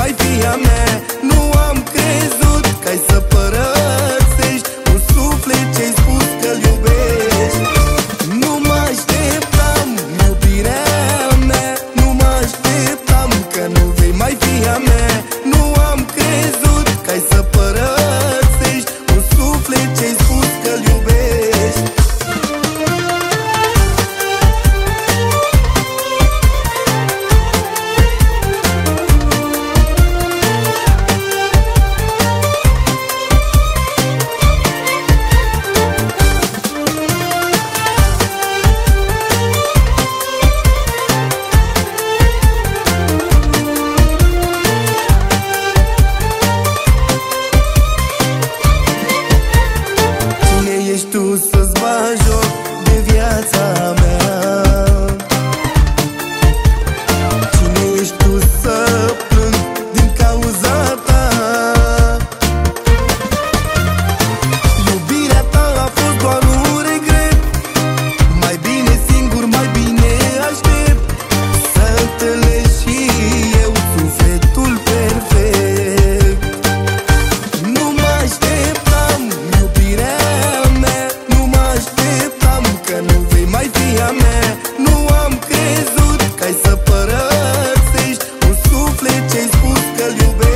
mai fi a mea. Nu am crezut că ai să părăsești un suflet ce-ai spus că-l iubești. Nu mă așteptam, iubirea mea, nu mă așteptam că nu vei mai fi a mea. Nu am crezut că ai să părăsești un suflet ce-ai spus că-l iubești. Tu să-ți bagi joc de viața mea? Cine ești tu să plâng din cauza ta? Iubirea ta a fost doar un regret. Mai bine singur, mai bine aștept să întâlnesc și eu sufletul perfect. Nu mă așteptam, iubirea că nu vei mai fi a mea. Nu am crezut că ai să părăsești un suflet ce-ai spus că-l iubești.